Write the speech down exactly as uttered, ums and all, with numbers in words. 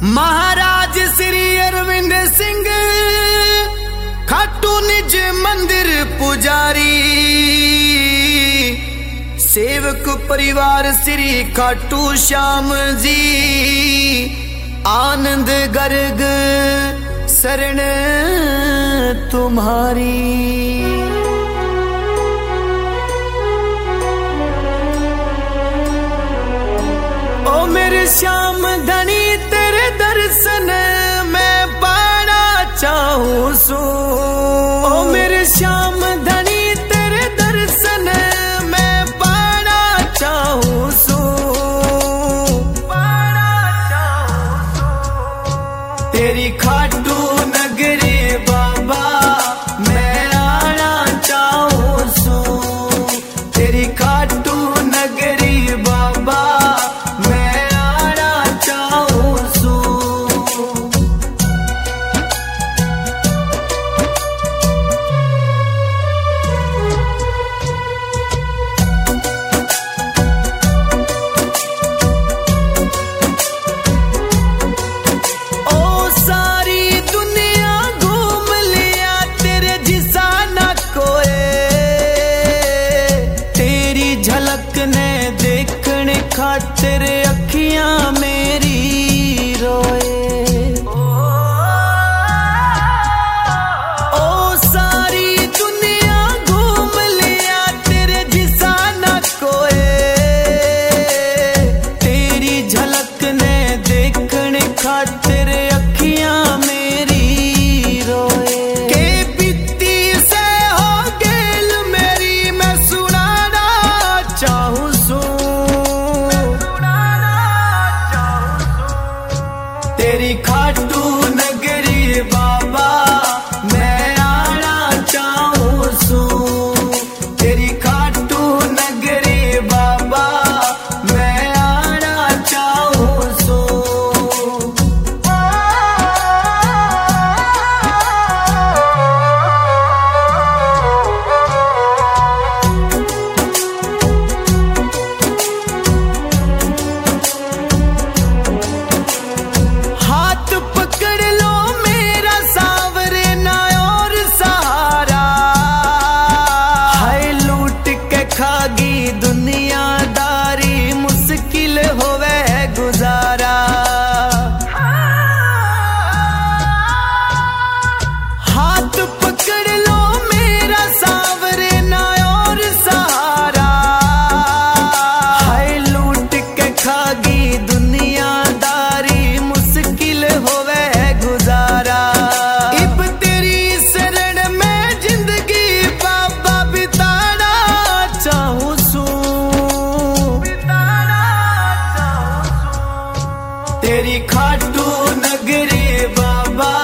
महाराज श्री अरविंद सिंह खाटू निज मंदिर पुजारी, सेवक परिवार श्री खाटू श्याम जी, आनंद गर्ग शरण तुम्हारी। ओ मेरे श्याम धनी तेरे दर्शन मैं पाना चाहूं सो। ओ मेरे श्याम धनी तेरे दर्शन मैं पाना चाहूं सो, पाना चाहूं सो। तेरी खाटू नगरी बाबा मैं आना चाहूं सो, तेरी खाटू नगरी बाबा खातिर अखियां मेरी रोए। ओ सारी दुनिया घूम लिया तेरे जिसा न कोई, तेरी झलक ने देखने खातिर अखियां मेरी रोए। के बित्ती से हो गेल मेरी मैं सुनाना चाहूं सो, तेरी खाटू नगरी बाबा मैं आना चाहूं सो, तेरी खाटू नगरी बाबा मैं आना चाहूं सो। खागी दुनियादारी मुश्किल होवे गुजारा, हाथ पकड़ लो मेरा सावरे ना और सहारा। हाय लूट के खागी दुनियादारी मुश्किल होवे गुजारा। इब तेरी शरण में जिंदगी बाबा बिताना चाहूं सो, तेरी खाटू नगरी बाबा